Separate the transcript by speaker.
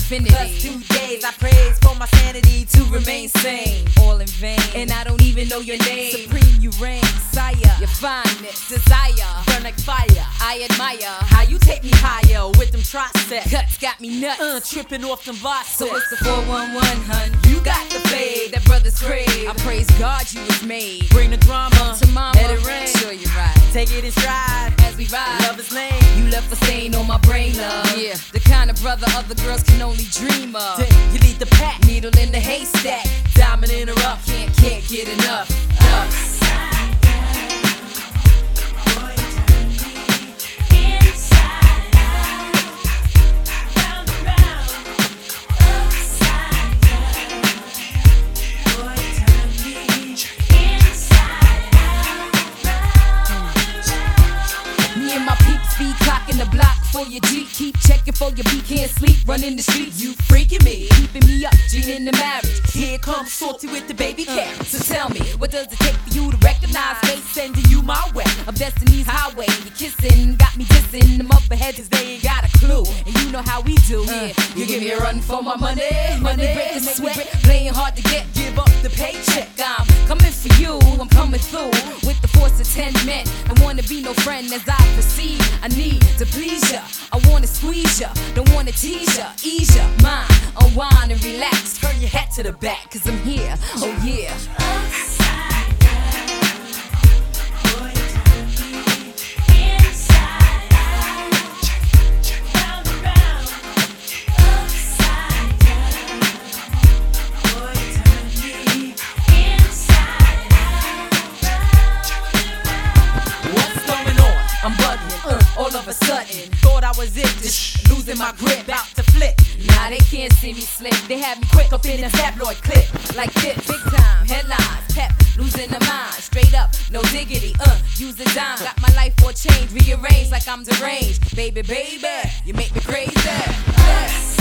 Speaker 1: infinity.
Speaker 2: Plus 2 days I praise for my sanity to remain sane.
Speaker 1: All in vain,
Speaker 2: And I don't even know your name.
Speaker 1: supreme you reign,
Speaker 2: Sire,
Speaker 1: your fineness,
Speaker 2: desire, burn like fire.
Speaker 1: I admire.
Speaker 2: How you take me higher with them triceps.
Speaker 1: Cuts got me nuts.
Speaker 2: Tripping off them biceps.
Speaker 1: So it's the 411, hun.
Speaker 2: You got the fade that brothers crave.
Speaker 1: I praise God you was made.
Speaker 2: Bring the drama
Speaker 1: To mama,
Speaker 2: let it rain.
Speaker 1: sure you're right.
Speaker 2: Take it in stride
Speaker 1: As we ride,
Speaker 2: love is lame.
Speaker 1: you left a stain on my brain, love. Yeah, the kind of brother other girls can only dream of.
Speaker 2: You lead the pack,
Speaker 1: Needle in the haystack,
Speaker 2: diamond in a rough.
Speaker 1: can't get enough. Me and my peeps be clocking the block for your G. Keep checking for your beat, can't sleep, running the streets.
Speaker 2: You freaking me.
Speaker 1: Keeping me up, Gene in the marriage.
Speaker 2: Here comes salty with the baby carrots.
Speaker 1: So tell me, what does it take for you to recognize
Speaker 2: They sending you my way.
Speaker 1: of destiny's highway? You're kissing, got me dissing them up ahead,
Speaker 2: Cause they ain't got a clue.
Speaker 1: and you know how we do. Yeah,
Speaker 2: You give me a run for my money.
Speaker 1: money
Speaker 2: Money,
Speaker 1: break the
Speaker 2: make me
Speaker 1: sweat,
Speaker 2: break.
Speaker 1: playing hard to get.
Speaker 2: Give up the paycheck.
Speaker 1: I'm coming for you, I'm coming through with the force of 10 men. I wanna be no friend as I proceed. I need to please ya, I wanna squeeze ya, don't wanna tease ya, ease ya mind, unwind and relax.
Speaker 2: Turn your head to the back.
Speaker 1: Cause I'm here, oh yeah.
Speaker 2: What's going on?
Speaker 1: I'm bugging, all of a sudden.
Speaker 2: Thought I was it, just losing my grip, about to flip.
Speaker 1: Now they can't see me slip. They have me quick up in a tabloid clip. Like this, big time, headlines, pep, losing the mind. Straight up, no diggity, use a dime. Got my life for change, rearranged like I'm deranged. Baby, baby, you make me crazy. Yes.